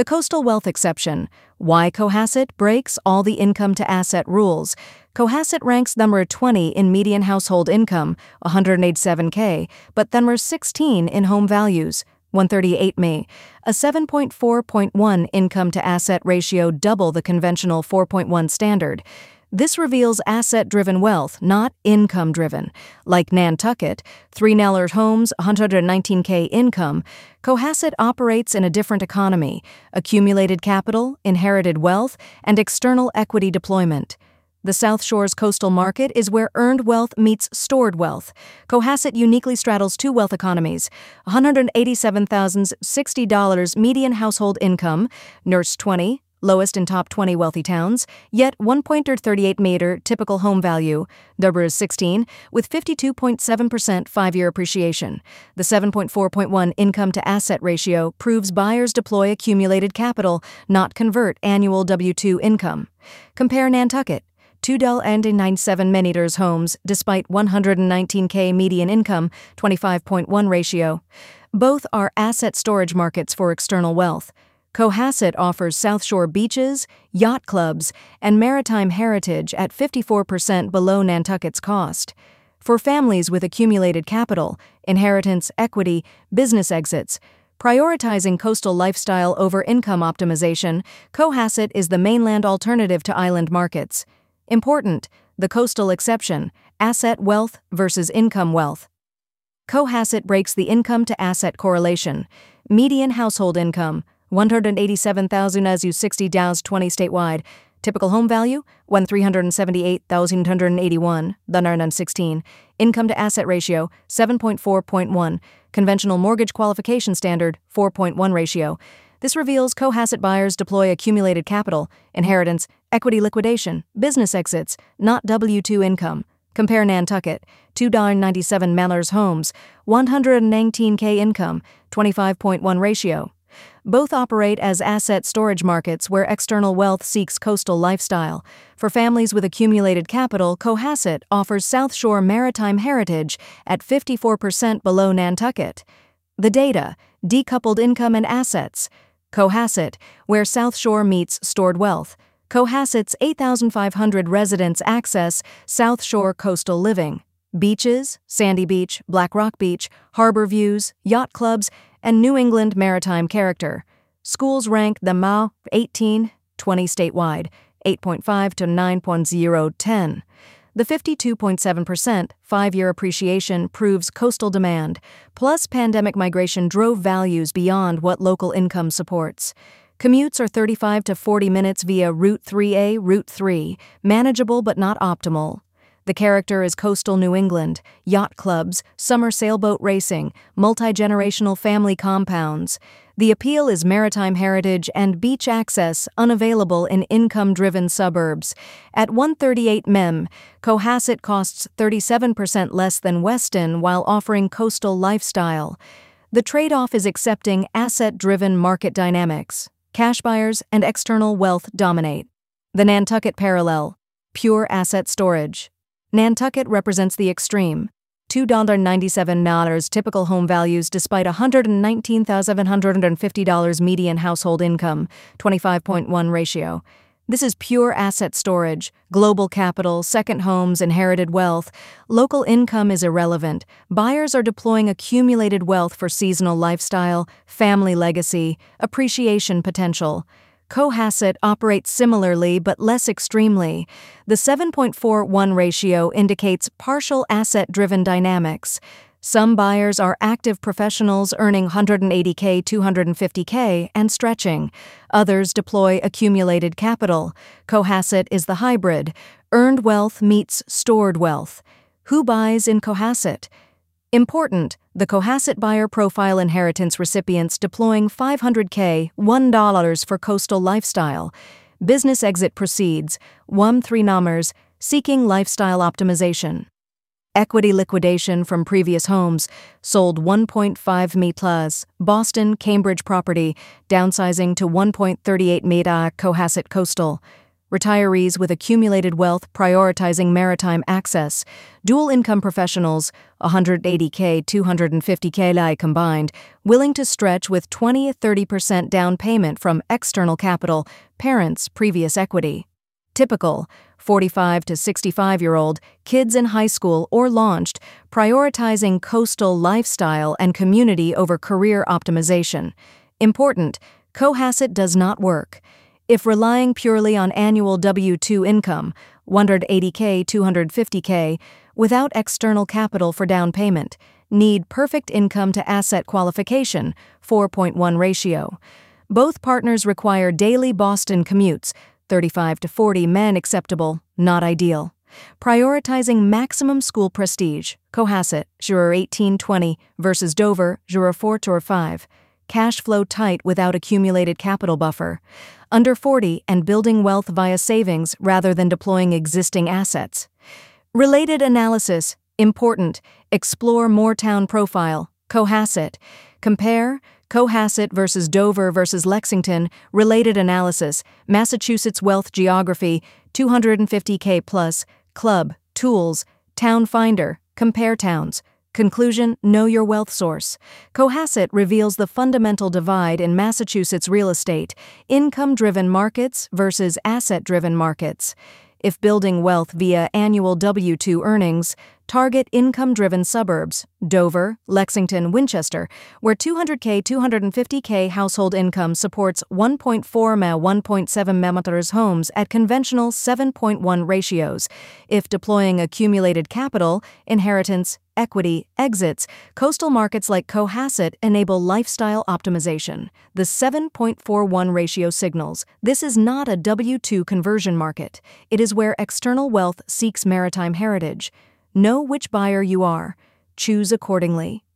The coastal wealth exception. Why Cohasset breaks all the income-to-asset rules. Cohasset ranks number 20 in median household income, $187K, but number 16 in home values, $138M. A 7.4.1 income-to-asset ratio, double the conventional 4.1 standard. This reveals asset-driven wealth, not income-driven. Like Nantucket, 3 Nellers homes, $119K income, Cohasset operates in a different economy: accumulated capital, inherited wealth, and external equity deployment. The South Shore's coastal market is where earned wealth meets stored wealth. Cohasset uniquely straddles two wealth economies: $187,060 median household income, NERS 20, lowest in top 20 wealthy towns, yet 1.38 typical home value, NERS 16, with 52.7% 5-year appreciation. The 7.4.1 income-to-asset ratio proves buyers deploy accumulated capital, not convert annual W-2 income. Compare Nantucket. $2.97 homes, despite 119K median income, 25.1 ratio. Both are asset storage markets for external wealth. Cohasset offers South Shore beaches, yacht clubs, and maritime heritage at 54% below Nantucket's cost. For families with accumulated capital, inheritance, equity, business exits, prioritizing coastal lifestyle over income optimization, Cohasset is the mainland alternative to island markets. Important: the coastal exception, asset wealth versus income wealth. Cohasset breaks the income-to-asset correlation. Median household income, $187,000 as you 60 Dows 20 statewide. Typical home value, $1,378,181, the NERS 16. Income-to-asset ratio, 7.4.1. Conventional mortgage qualification standard, 4.1 ratio. This reveals Cohasset buyers deploy accumulated capital, inheritance, equity liquidation, business exits, not W-2 income. Compare Nantucket, $2.97 Nellers homes, 119K income, 25.1 ratio. Both operate as asset storage markets where external wealth seeks coastal lifestyle. For families with accumulated capital, Cohasset offers South Shore maritime heritage at 54% below Nantucket. The data: decoupled income and assets. Cohasset, where South Shore meets stored wealth. Cohasset's 8,500 residents access South Shore coastal living. Beaches, Sandy Beach, Black Rock Beach, harbor views, yacht clubs, and New England maritime character. Schools rank the MA 18, 20 statewide, 8.5 to 9.010. The 52.7% 5-year appreciation proves coastal demand, plus pandemic migration drove values beyond what local income supports. Commutes are 35 to 40 minutes via Route 3A, Route 3, manageable but not optimal. The character is coastal New England, yacht clubs, summer sailboat racing, multi-generational family compounds. The appeal is maritime heritage and beach access unavailable in income-driven suburbs. At $138M, Cohasset costs 37% less than Weston while offering coastal lifestyle. The trade-off is accepting asset-driven market dynamics. Cash buyers and external wealth dominate. The Nantucket parallel: pure asset storage. Nantucket represents the extreme. $2.97 typical home values despite $119,750 median household income, 25.1 ratio. This is pure asset storage, global capital, second homes, inherited wealth. Local income is irrelevant. Buyers are deploying accumulated wealth for seasonal lifestyle, family legacy, appreciation potential. Cohasset operates similarly but less extremely. The 7.41 ratio indicates partial asset-driven dynamics. Some buyers are active professionals earning $180K, $250K, and stretching. Others deploy accumulated capital. Cohasset is the hybrid. Earned wealth meets stored wealth. Who buys in Cohasset? Important: the Cohasset buyer profile inheritance recipients deploying $500K, $1 for coastal lifestyle. Business exit proceeds, 3 Nellers, seeking lifestyle optimization. Equity liquidation from previous homes, sold 1.5 meters, Boston, Cambridge property, downsizing to 1.38 meter Cohasset coastal. retirees with accumulated wealth prioritizing maritime access, dual income professionals, 180K, 250K LAI combined, willing to stretch with 20-30% down payment from external capital, parents' previous equity. Typical 45 to 65-year-old, kids in high school or launched, prioritizing coastal lifestyle and community over career optimization. Important, Cohasset does not work. If relying purely on annual W-2 income, 180K, 250K, without external capital for down payment, need perfect income to asset qualification, 4.1 ratio. Both partners require daily Boston commutes, 35 to 40 men acceptable, not ideal. Prioritizing maximum school prestige, Cohasset, Juror 1820 versus Dover, Juror 4-5. Cash flow tight without accumulated capital buffer. Under 40 and building wealth via savings rather than deploying existing assets. Related analysis, important, explore Moortown profile, Cohasset. Compare, Cohasset versus Dover versus Lexington, related analysis, Massachusetts wealth geography, 250K plus, club, tools, town finder, compare towns. Conclusion, know your wealth source. Cohasset reveals the fundamental divide in Massachusetts real estate, income-driven markets versus asset-driven markets. If building wealth via annual W-2 earnings, target income-driven suburbs, Dover, Lexington, Winchester, where 200K, 250K household income supports 1.4 ma 1.7 meters homes at conventional 7.1 ratios. If deploying accumulated capital, inheritance, equity, exits, coastal markets like Cohasset enable lifestyle optimization. The 7.41 ratio signals this is not a W-2 conversion market. It is where external wealth seeks maritime heritage. Know which buyer you are. Choose accordingly.